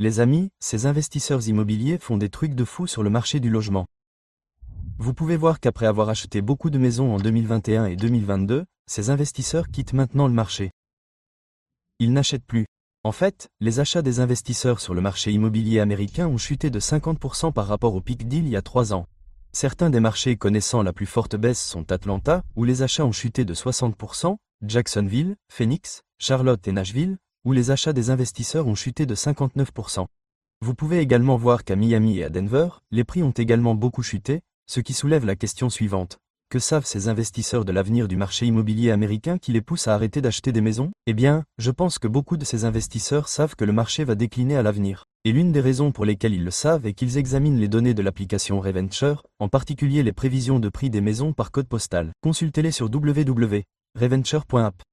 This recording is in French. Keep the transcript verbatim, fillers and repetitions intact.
Les amis, ces investisseurs immobiliers font des trucs de fou sur le marché du logement. Vous pouvez voir qu'après avoir acheté beaucoup de maisons en deux mille vingt et un et deux mille vingt-deux, ces investisseurs quittent maintenant le marché. Ils n'achètent plus. En fait, les achats des investisseurs sur le marché immobilier américain ont chuté de cinquante pour cent par rapport au pic d'il y a trois ans. Certains des marchés connaissant la plus forte baisse sont Atlanta, où les achats ont chuté de soixante pour cent, Jacksonville, Phoenix, Charlotte et Nashville, où les achats des investisseurs ont chuté de cinquante-neuf pour cent. Vous pouvez également voir qu'à Miami et à Denver, les prix ont également beaucoup chuté, ce qui soulève la question suivante. Que savent ces investisseurs de l'avenir du marché immobilier américain qui les pousse à arrêter d'acheter des maisons? Eh bien, je pense que beaucoup de ces investisseurs savent que le marché va décliner à l'avenir. Et l'une des raisons pour lesquelles ils le savent est qu'ils examinent les données de l'application Reventure, en particulier les prévisions de prix des maisons par code postal. Consultez-les sur w w w point reventure point app.